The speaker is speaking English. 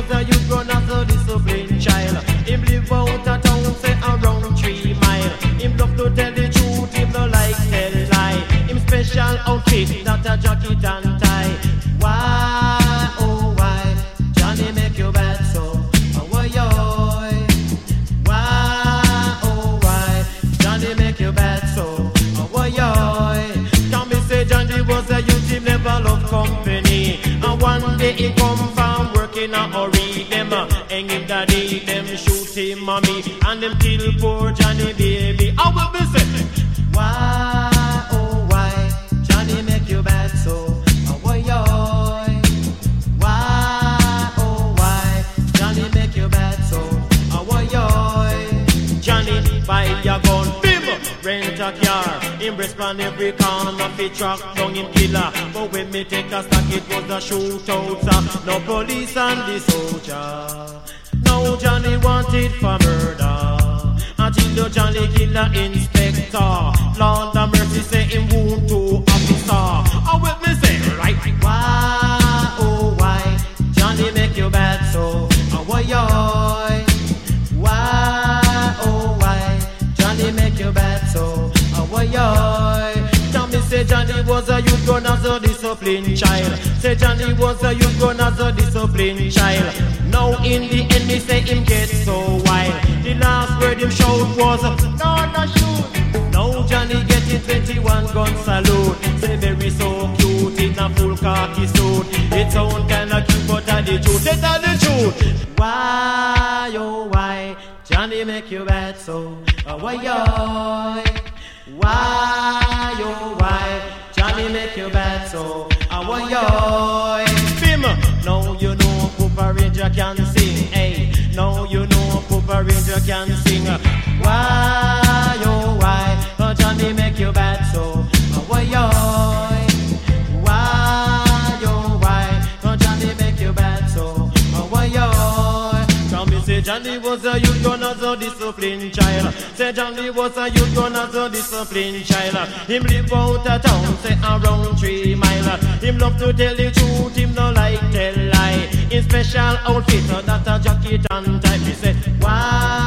was a youth grown as a disciplined child. Him live out a town, say around 3 mile. Him love to tell the truth, him no like tell lie. Him special outfit, not a jacket and tie. Why, oh why, Johnny make you bad so? Oh why, why, oh why, Johnny make you bad so? Oh why, can me say Johnny was a youth, him never loved company. And one day he come from working a hurry. Them hang him daddy, them shoot him mommy, and them kill poor Johnny baby. I will be say, why, oh why, Johnny make you bad so? Oh why, why, oh why, Johnny make you bad so? Oh why, Johnny buy your gun, bim, rent a car. Him respond every corner, fi track down him killer. But when me take a stock, it was a shootout, sir. No police and the soldier. Now Johnny wanted for murder. Until the Johnny killer inspector. Lord have mercy, say him wound to officer. I will me say, right, why, oh why, Johnny make you bad so? Oh why, why, oh why, Johnny make you bad so? Oh why, tell me say Johnny was a youth grown as a disciplined child. Say Johnny was a youth grown as a disciplined child. Now in the end me say him get so wild. The last word him shout was, no shoot. Now Johnny getting 21 gun salute. Say very so cute in a full khaki suit. It sound kinda cute but a the truth. It's a the truth. Why, oh why, Johnny make you bad so? Oh why, why, oh why, Johnny make you bad so? Oh why, Bim, now you know Poopa Ranger can sing. Hey, now you know Poopa Ranger can sing. Why, oh why, Johnny make you bad so? Oh why, why, oh why, Johnny make you bad so? Oh why, come me say Johnny was a youth grown as a disciplined child. Say Johnny was a youth grown as a disciplined child. Him live out a town, say around 3 mile. Him love to tell the truth, him no like tell lie. In special outfit, not a jacket and tie. He say, why?